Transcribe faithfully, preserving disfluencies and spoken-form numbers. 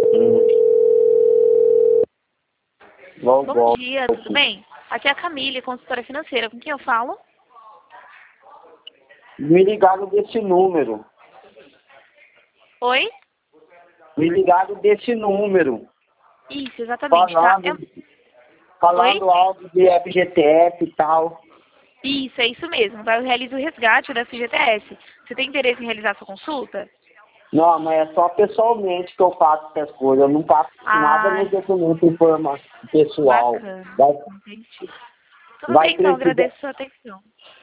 Hum. Bom, Bom bom. dia, tudo bem? Aqui é a Camille, consultora financeira. Com quem eu falo? Me ligaram desse número. Oi? Me ligaram desse número. Isso, exatamente, tá? Falando, É- falando Oi? algo de F G T S e tal. Isso, é isso mesmo. Vai realizar o resgate da F G T S. Você tem interesse em realizar sua consulta? Não, mas é só pessoalmente que eu faço essas coisas. Eu não passo nada Ah, no documento informa pessoal. bacana. Vai, Entendi. Tudo vai bem, então. precisar. Agradeço a sua atenção.